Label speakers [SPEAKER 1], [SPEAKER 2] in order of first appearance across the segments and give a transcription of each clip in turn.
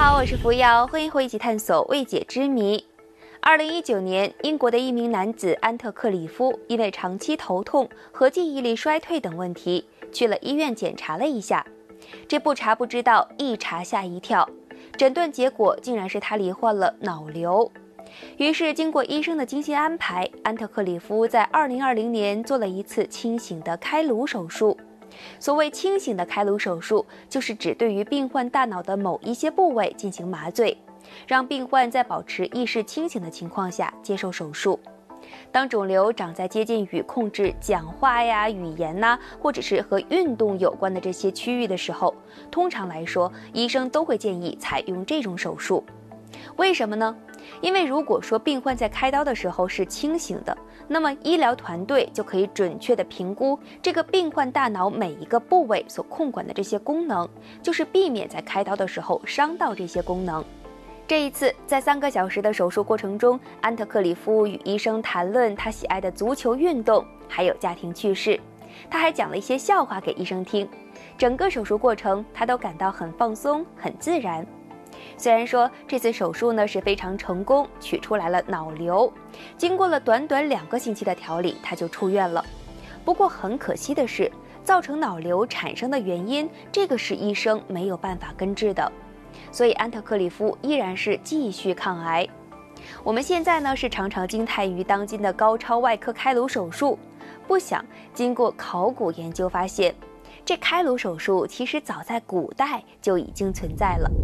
[SPEAKER 1] 好，我是扶摇，欢迎和我一起探索未解之谜。2019年，英国的一名男子安特克里夫因为长期头痛和记忆力衰退等问题，去了医院检查了一下。这不查不知道，一查吓一跳，诊断结果竟然是他罹患了脑瘤。于是经过医生的精心安排，安特克里夫在2020年做了一次清醒的开颅手术。所谓清醒的开颅手术，就是指对于病患大脑的某一些部位进行麻醉，让病患在保持意识清醒的情况下接受手术。当肿瘤长在接近与控制讲话呀、语言呐，或者是和运动有关的这些区域的时候，通常来说，医生都会建议采用这种手术。为什么呢？因为如果说病患在开刀的时候是清醒的，那么医疗团队就可以准确地评估这个病患大脑每一个部位所控管的这些功能，就是避免在开刀的时候伤到这些功能。这一次，在3个小时的手术过程中，安特克里夫与医生谈论他喜爱的足球运动，还有家庭趣事。他还讲了一些笑话给医生听。整个手术过程，他都感到很放松、很自然。虽然说这次手术呢是非常成功，取出来了脑瘤，经过了短短2个星期的调理，他就出院了。不过很可惜的是，造成脑瘤产生的原因，这个是医生没有办法根治的。所以安特克里夫依然是继续抗癌。我们现在呢是常常惊叹于当今的高超外科开颅手术，不想经过考古研究发现，这开颅手术其实早在古代就已经存在了。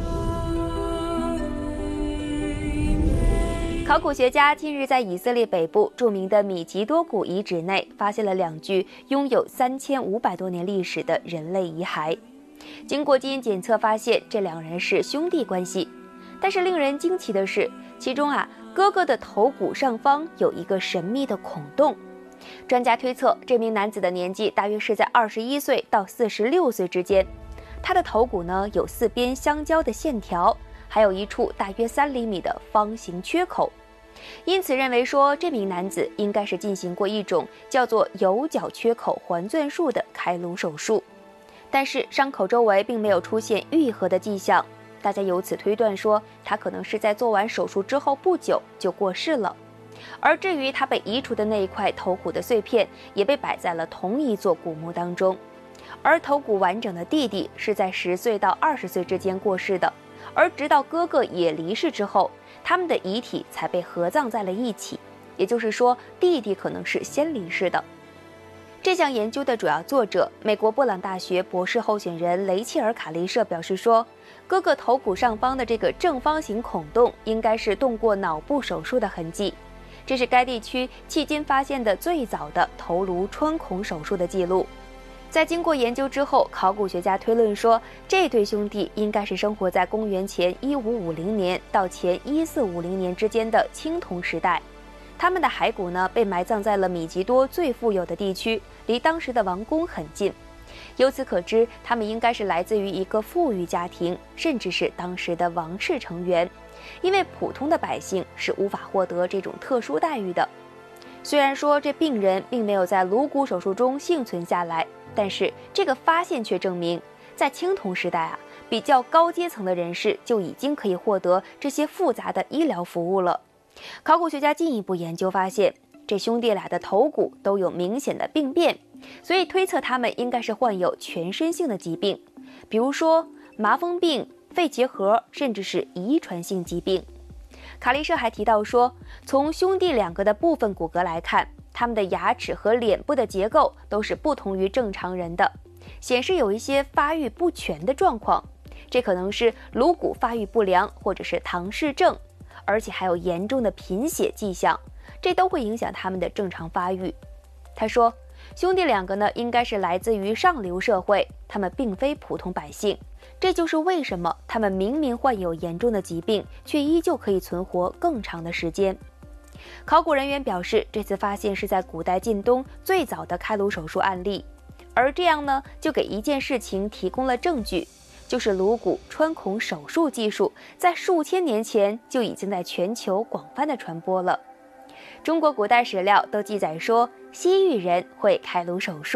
[SPEAKER 1] 考古学家近日在以色列北部著名的米吉多谷遗址内发现了2具拥有3500多年历史的人类遗骸。经过基因检测发现，这2人是兄弟关系。但是令人惊奇的是，其中哥哥的头骨上方有一个神秘的孔洞。专家推测，这名男子的年纪大约是在21岁到46岁之间。他的头骨呢有4边相交的线条，还有一处大约3厘米的方形缺口。因此认为说，这名男子应该是进行过一种叫做有角缺口环钻术的开颅手术。但是伤口周围并没有出现愈合的迹象，大家由此推断说，他可能是在做完手术之后不久就过世了。而至于他被移除的那一块头骨的碎片，也被摆在了同一座古墓当中。而头骨完整的弟弟是在10岁到20岁之间过世的，而直到哥哥也离世之后，他们的遗体才被合葬在了一起。也就是说，弟弟可能是先离世的。这项研究的主要作者，美国布朗大学博士候选人雷切尔·卡利舍表示说，哥哥头骨上方的这个正方形孔洞应该是动过脑部手术的痕迹。这是该地区迄今发现的最早的头颅穿孔手术的记录。在经过研究之后，考古学家推论说，这对兄弟应该是生活在公元前1550年到前1450年之间的青铜时代。他们的骸骨呢被埋葬在了米吉多最富有的地区，离当时的王宫很近。由此可知，他们应该是来自于一个富裕家庭，甚至是当时的王室成员，因为普通的百姓是无法获得这种特殊待遇的。虽然说这病人并没有在颅骨手术中幸存下来，但是这个发现却证明，在青铜时代比较高阶层的人士就已经可以获得这些复杂的医疗服务了。考古学家进一步研究发现，这兄弟俩的头骨都有明显的病变，所以推测他们应该是患有全身性的疾病，比如说麻风病、肺结核，甚至是遗传性疾病。卡利舍还提到说，从兄弟2个的部分骨骼来看，他们的牙齿和脸部的结构都是不同于正常人的，显示有一些发育不全的状况，这可能是颅骨发育不良或者是唐氏症，而且还有严重的贫血迹象，这都会影响他们的正常发育。他说，兄弟2个呢应该是来自于上流社会，他们并非普通百姓，这就是为什么他们明明患有严重的疾病，却依旧可以存活更长的时间。考古人员表示，这次发现是在古代近东最早的开颅手术案例，而这样呢就给一件事情提供了证据，就是颅骨穿孔手术技术在数千年前就已经在全球广泛的传播了。中国古代史料都记载说，西域人会开颅手术，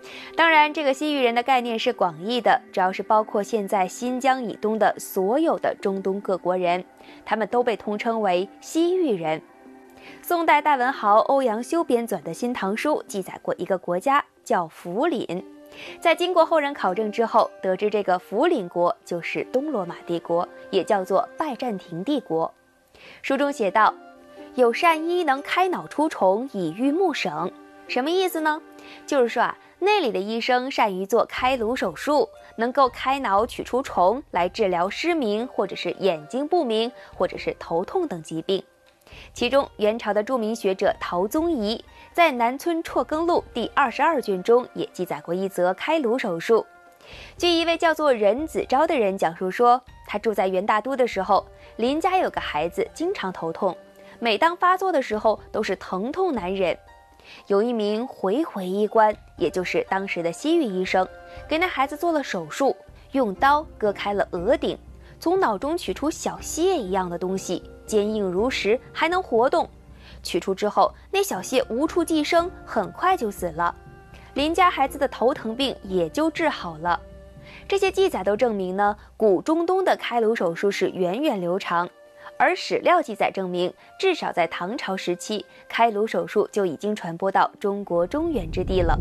[SPEAKER 1] 当然，这个西域人的概念是广义的，主要是包括现在新疆以东的所有的中东各国人，他们都被通称为西域人。宋代大文豪欧阳修编纂的《新唐书》记载过一个国家叫福林，在经过后人考证之后，得知这个福林国就是东罗马帝国，也叫做拜占庭帝国。书中写道：有善医能开脑出虫，以御目省。什么意思呢？就是说那里的医生善于做开颅手术，能够开脑取出虫来治疗失明，或者是眼睛不明，或者是头痛等疾病。其中元朝的著名学者陶宗仪在《南村辍耕录》第22卷中也记载过一则开颅手术。据一位叫做任子昭的人讲述说，他住在元大都的时候，邻家有个孩子经常头痛，每当发作的时候都是疼痛难忍。有一名回回医官，也就是当时的西域医生，给那孩子做了手术，用刀割开了额顶，从脑中取出小蟹一样的东西，坚硬如石，还能活动。取出之后，那小蟹无处寄生，很快就死了。邻家孩子的头疼病也就治好了。这些记载都证明呢，古中东的开颅手术是源远流长。而史料记载证明，至少在唐朝时期，开颅手术就已经传播到中国中原之地了。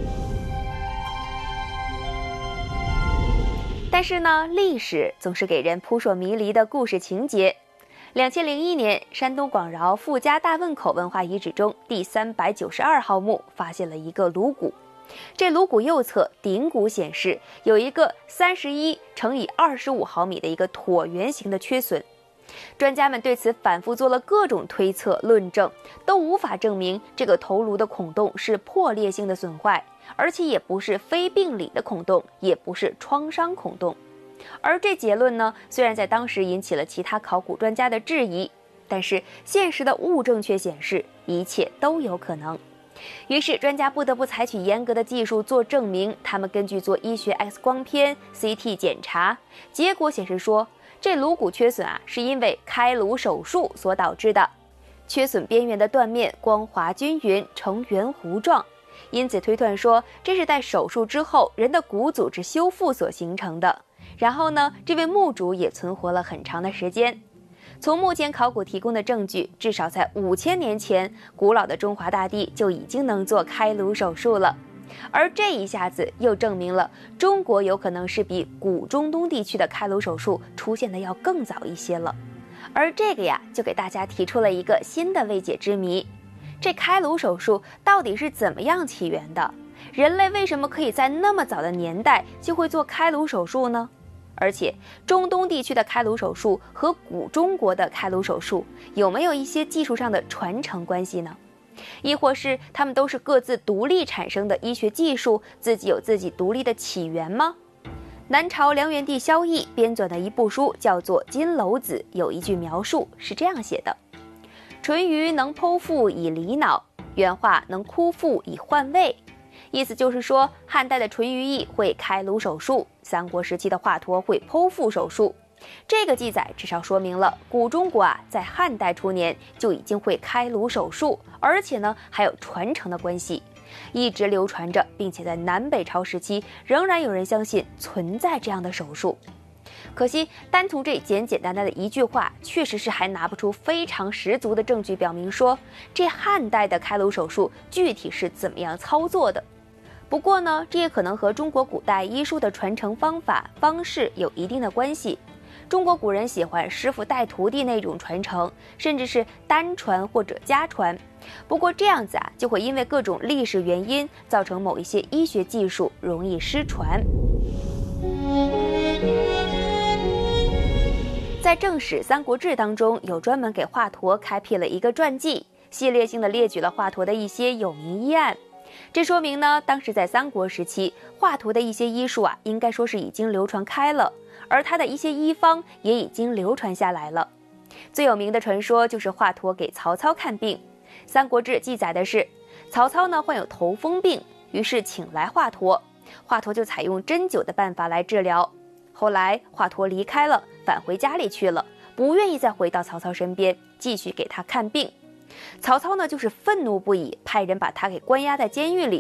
[SPEAKER 1] 但是呢，历史总是给人扑朔迷离的故事情节。2001年，山东广饶傅家大汶口文化遗址中第392号墓发现了一个颅骨。这颅骨右侧顶骨显示有一个31乘以25毫米的一个椭圆形的缺损。专家们对此反复做了各种推测论证，都无法证明这个头颅的孔洞是破裂性的损坏，而且也不是非病理的孔洞，也不是创伤孔洞。而这结论呢，虽然在当时引起了其他考古专家的质疑，但是现实的物证却显示一切都有可能。于是专家不得不采取严格的技术做证明。他们根据做医学 X 光片、CT 检查，结果显示说，这颅骨缺损是因为开颅手术所导致的。缺损边缘的断面光滑均匀，呈圆弧状，因此推断说这是在手术之后人的骨组织修复所形成的。然后呢，这位墓主也存活了很长的时间。从目前考古提供的证据，至少在5000年前，古老的中华大地就已经能做开颅手术了。而这一下子又证明了中国有可能是比古中东地区的开颅手术出现的要更早一些了。而这个就给大家提出了一个新的未解之谜：这开颅手术到底是怎么样起源的？人类为什么可以在那么早的年代就会做开颅手术呢？而且中东地区的开颅手术和古中国的开颅手术有没有一些技术上的传承关系呢？亦或是他们都是各自独立产生的医学技术，自己有自己独立的起源吗？南朝梁元帝萧绎编纂的一部书叫做《金楼子》，有一句描述是这样写的：淳于能剖腹以理脑，原话能哭腹以换位。意思就是说，汉代的淳于意会开颅手术，三国时期的华佗会剖腹手术。这个记载至少说明了古中国在汉代初年就已经会开颅手术，而且呢还有传承的关系，一直流传着，并且在南北朝时期仍然有人相信存在这样的手术。可惜单从这简简单单的一句话，确实是还拿不出非常十足的证据表明说这汉代的开颅手术具体是怎么样操作的。不过呢，这也可能和中国古代医术的传承方法方式有一定的关系。中国古人喜欢师傅带徒弟那种传承，甚至是单传或者家传。不过这样子就会因为各种历史原因，造成某一些医学技术容易失传。在正史《三国志》当中，有专门给华佗开辟了一个传记，系列性的列举了华佗的一些有名医案。这说明呢，当时在三国时期，华佗的一些医术应该说是已经流传开了，而他的一些医方也已经流传下来了。最有名的传说就是华佗给曹操看病。《三国志》记载的是，曹操呢患有头风病，于是请来华佗，华佗就采用针灸的办法来治疗。后来华佗离开了，返回家里去了，不愿意再回到曹操身边，继续给他看病。曹操呢就是愤怒不已，派人把他给关押在监狱里。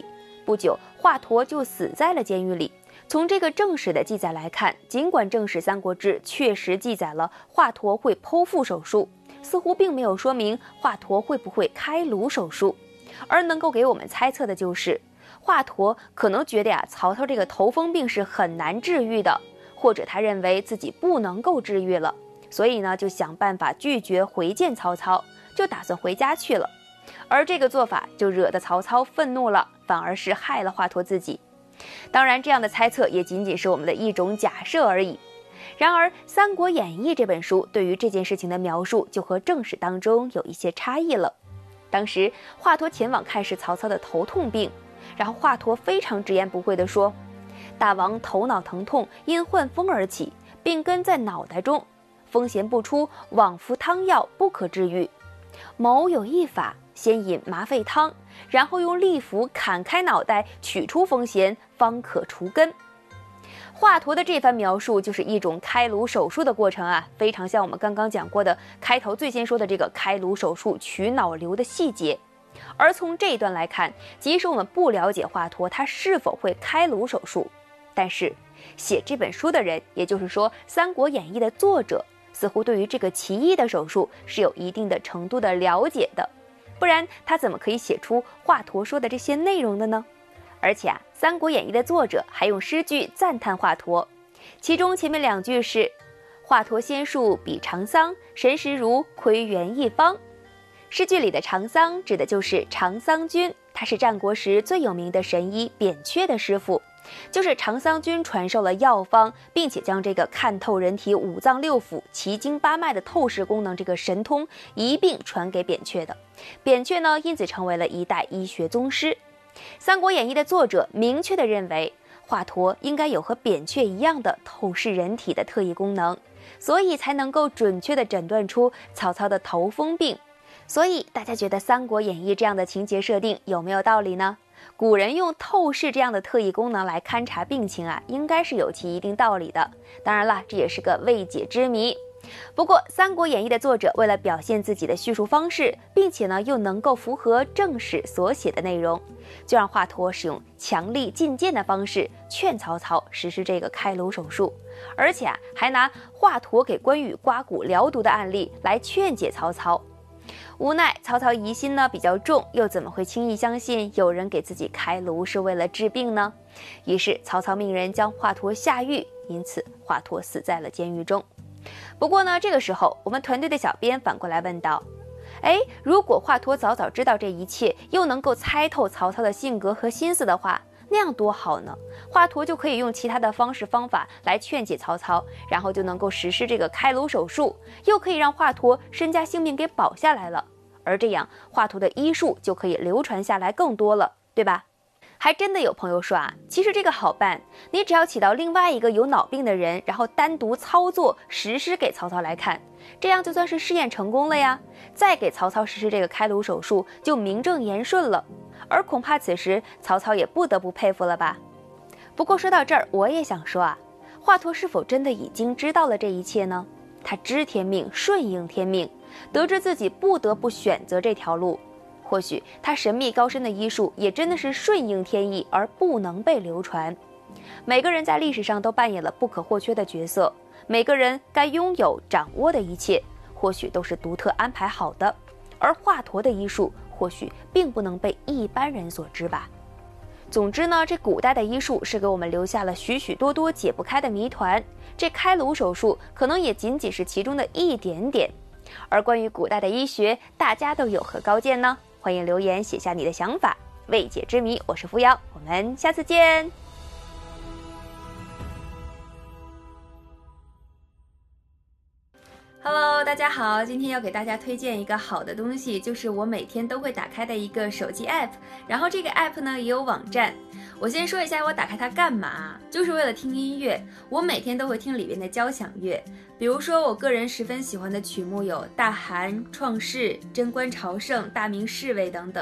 [SPEAKER 1] 不久，华佗就死在了监狱里。从这个正史的记载来看，尽管正史《三国志》确实记载了华佗会剖腹手术，似乎并没有说明华佗会不会开颅手术，而能够给我们猜测的就是华佗可能觉得曹操这个头风病是很难治愈的，或者他认为自己不能够治愈了，所以呢就想办法拒绝回见曹操，就打算回家去了。而这个做法就惹得曹操愤怒了，反而是害了华佗自己。当然，这样的猜测也仅仅是我们的一种假设而已。然而，《三国演义》这本书对于这件事情的描述就和正史当中有一些差异了。当时华佗前往看视曹操的头痛病，然后华佗非常直言不讳地说：“大王头脑疼痛，因患风而起，病根在脑袋中，风邪不出，往服汤药不可治愈。某有一法，先饮麻沸汤，然后用利斧砍开脑袋，取出风邪，方可除根。”华佗的这番描述就是一种开颅手术的过程啊，非常像我们刚刚讲过的开头最先说的这个开颅手术取脑瘤的细节。而从这一段来看，即使我们不了解华佗他是否会开颅手术，但是写这本书的人，也就是说《三国演义》的作者，似乎对于这个奇异的手术是有一定的程度的了解的，不然他怎么可以写出华佗说的这些内容的呢？而且《三国演义》的作者还用诗句赞叹华佗，其中前面2句是“华佗仙术比长桑，神识如窥园一方”。诗句里的长桑指的就是长桑君，他是战国时最有名的神医扁鹊的师傅，就是长桑君传授了药方，并且将这个看透人体5脏6腑、奇经8脉的透视功能这个神通一并传给扁鹊的。扁鹊呢，因此成为了一代医学宗师。《三国演义》的作者明确地认为，华佗应该有和扁鹊一样的透视人体的特异功能，所以才能够准确地诊断出曹操的头风病。所以大家觉得《三国演义》这样的情节设定有没有道理呢？古人用透视这样的特异功能来勘察病情啊，应该是有其一定道理的。当然啦，这也是个未解之谜。不过《三国演义》的作者为了表现自己的叙述方式，并且呢又能够符合正史所写的内容，就让华佗使用强力进谏的方式劝曹操实施这个开颅手术，而且还拿华佗给关羽刮骨疗毒的案例来劝解曹操。无奈曹操疑心呢比较重，又怎么会轻易相信有人给自己开颅是为了治病呢？于是曹操命人将华佗下狱，因此华佗死在了监狱中。不过呢，这个时候我们团队的小编反过来问道：如果华佗早早知道这一切，又能够猜透曹操的性格和心思的话，那样多好呢？华佗就可以用其他的方式方法来劝解曹操，然后就能够实施这个开颅手术，又可以让华佗身家性命给保下来了。而这样华佗的医术就可以流传下来更多了，对吧？还真的有朋友说啊，其实这个好办，你只要起到另外一个有脑病的人，然后单独操作实施给曹操来看，这样就算是试验成功了呀，再给曹操实施这个开颅手术就名正言顺了。而恐怕此时曹操也不得不佩服了吧。不过说到这儿，我也想说啊，华佗是否真的已经知道了这一切呢？他知天命，顺应天命，得知自己不得不选择这条路。或许他神秘高深的医术也真的是顺应天意而不能被流传。每个人在历史上都扮演了不可或缺的角色，每个人该拥有掌握的一切或许都是独特安排好的，而华佗的医术或许并不能被一般人所知吧。总之呢，这古代的医术是给我们留下了许许多多解不开的谜团，这开颅手术可能也仅仅是其中的一点点。而关于古代的医学，大家都有何高见呢？欢迎留言写下你的想法。未解之谜，我是扶摇，我们下次见。Hello， 大家好，今天要给大家推荐一个好的东西，就是我每天都会打开的一个手机 app， 然后这个 app 呢也有网站。我先说一下我打开它干嘛，就是为了听音乐，我每天都会听里边的交响乐，比如说我个人十分喜欢的曲目有大韩、创世、贞观朝圣、大明侍卫等等。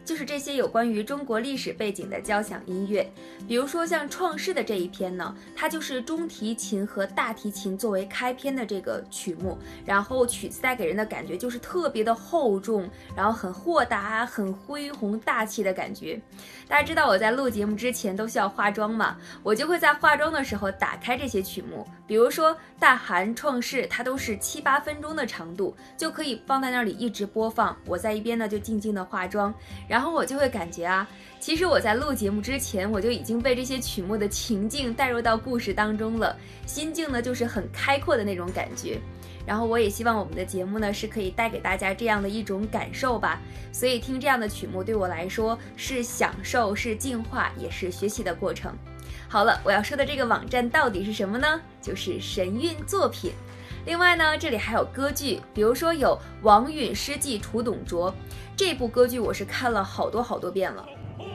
[SPEAKER 1] 就是这些有关于中国历史背景的交响音乐。比如说像《创世》的这一篇呢，它就是中提琴和大提琴作为开篇的这个曲目，然后曲子带给人的感觉就是特别的厚重，然后很豁达、很恢宏大气的感觉。大家知道我在录节目之前都需要化妆嘛，我就会在化妆的时候打开这些曲目，比如说大韩、创世，它都是7、8分钟的长度，就可以放在那里一直播放。我在一边呢就静静的化妆，然后我就会感觉啊，其实我在录节目之前，我就已经被这些曲目的情境带入到故事当中了，心境呢就是很开阔的那种感觉。然后我也希望我们的节目呢是可以带给大家这样的一种感受吧，所以听这样的曲目对我来说是享受，是净化，也是学习的过程。好了，我要说的这个网站到底是什么呢？就是神韵作品。另外呢，这里还有歌剧，比如说有王允诗记楚董卓，这部歌剧我是看了好多遍了。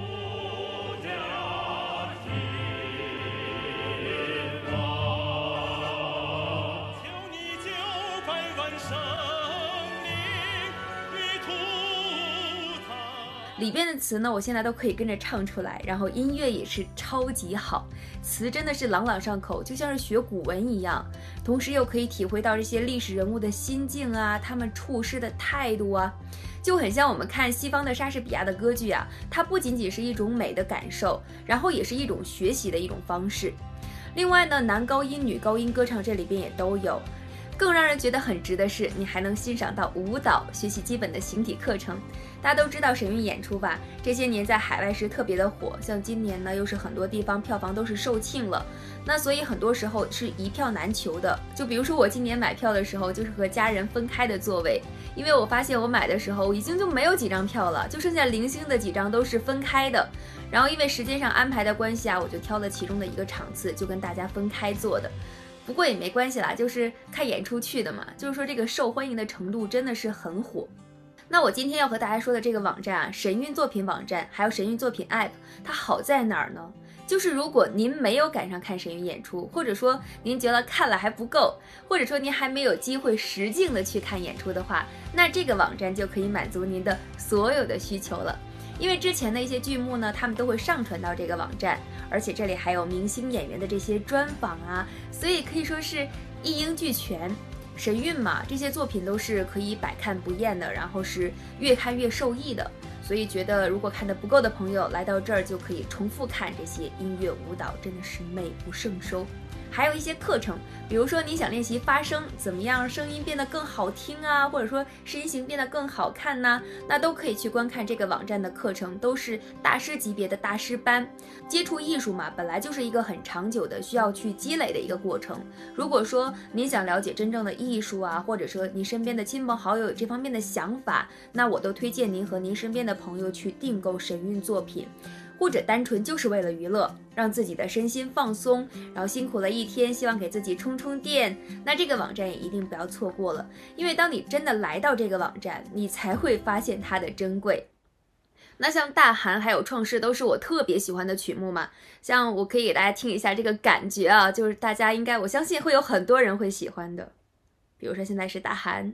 [SPEAKER 1] 里边的词呢，我现在都可以跟着唱出来，然后音乐也是超级好，词真的是朗朗上口，就像是学古文一样，同时又可以体会到这些历史人物的心境啊，他们处事的态度啊，就很像我们看西方的莎士比亚的歌剧啊，它不仅仅是一种美的感受，然后也是一种学习的一种方式。另外呢，男高音、女高音歌唱这里边也都有。更让人觉得很值的是，你还能欣赏到舞蹈，学习基本的形体课程。大家都知道神韵演出吧，这些年在海外是特别的火，像今年呢又是很多地方票房都是售罄了，那所以很多时候是一票难求的。就比如说我今年买票的时候，就是和家人分开的座位，因为我发现我买的时候已经就没有几张票了，就剩下零星的几张都是分开的。然后因为时间上安排的关系啊，我就挑了其中的一个场次，就跟大家分开坐的。不过也没关系啦，就是看演出去的嘛，就是说这个受欢迎的程度真的是很火。那我今天要和大家说的这个网站啊，神韵作品网站，还有神韵作品 App， 它好在哪儿呢？就是如果您没有赶上看神韵演出，或者说您觉得看了还不够，或者说您还没有机会实境的去看演出的话，那这个网站就可以满足您的所有的需求了。因为之前的一些剧目呢，他们都会上传到这个网站，而且这里还有明星演员的这些专访啊，所以可以说是一应俱全。神韵嘛，这些作品都是可以百看不厌的，然后是越看越受益的，所以觉得如果看得不够的朋友来到这儿就可以重复看这些音乐舞蹈，真的是美不胜收。还有一些课程，比如说你想练习发声，怎么样声音变得更好听啊，或者说身形变得更好看呢，那都可以去观看这个网站的课程，都是大师级别的大师班。接触艺术嘛，本来就是一个很长久的需要去积累的一个过程。如果说您想了解真正的艺术啊，或者说您身边的亲朋好友有这方面的想法，那我都推荐您和您身边的朋友去订购神韵作品。或者单纯就是为了娱乐，让自己的身心放松，然后辛苦了一天，希望给自己充充电，那这个网站也一定不要错过了，因为当你真的来到这个网站，你才会发现它的珍贵。那像大韩还有创世都是我特别喜欢的曲目嘛，像我可以给大家听一下这个感觉啊，就是大家应该我相信会有很多人会喜欢的。比如说现在是大韩，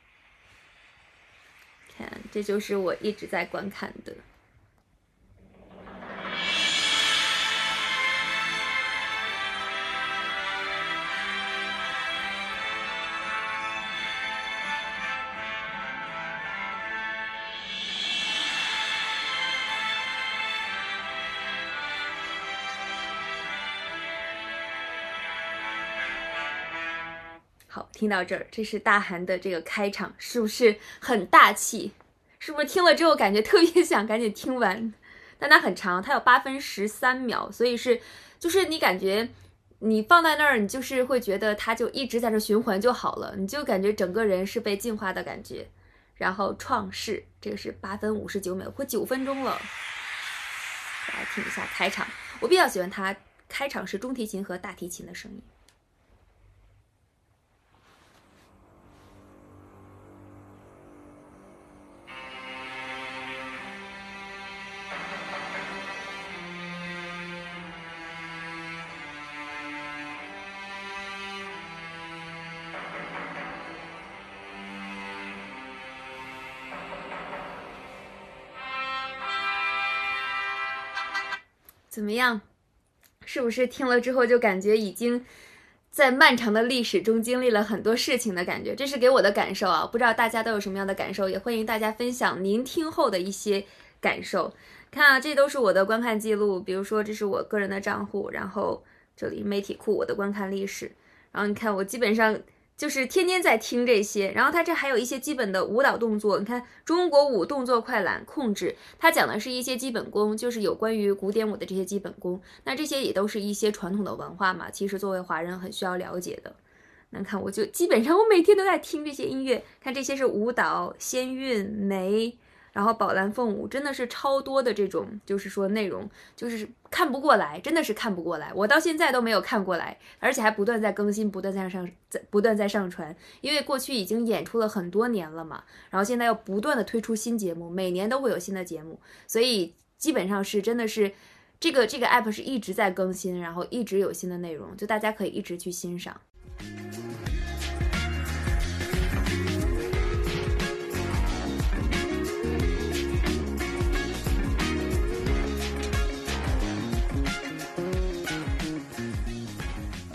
[SPEAKER 1] 看这就是我一直在观看的。好，听到这儿，这是大韩的这个开场，是不是很大气？是不是听了之后感觉特别想赶紧听完？但它很长，它有8分13秒，所以就是你感觉你放在那儿，你就是会觉得它就一直在这循环就好了，你就感觉整个人是被净化的感觉。然后创世这个是8分59秒，快9分钟了。大家听一下开场，我比较喜欢它开场是中提琴和大提琴的声音。 怎么样？是不是听了之后就感觉已经在漫长的历史中经历了很多事情的感觉？这是给我的感受啊，不知道大家都有什么样的感受，也欢迎大家分享您听后的一些感受。看啊，这都是我的观看记录，比如说这是我个人的账户，然后这里媒体库我的观看历史，然后你看我基本上就是天天在听这些，然后它这还有一些基本的舞蹈动作，你看中国舞动作快懒控制，它讲的是一些基本功，就是有关于古典舞的这些基本功，那这些也都是一些传统的文化嘛，其实作为华人很需要了解的。那看我就基本上我每天都在听这些音乐，看这些是舞蹈、仙韵、梅，然后宝蓝凤舞，真的是超多的这种，就是说内容就是看不过来，真的是看不过来，我到现在都没有看过来，而且还不断在更新，不断在上传，因为过去已经演出了很多年了嘛，然后现在要不断的推出新节目，每年都会有新的节目，所以基本上是真的是这个 app 是一直在更新，然后一直有新的内容，就大家可以一直去欣赏。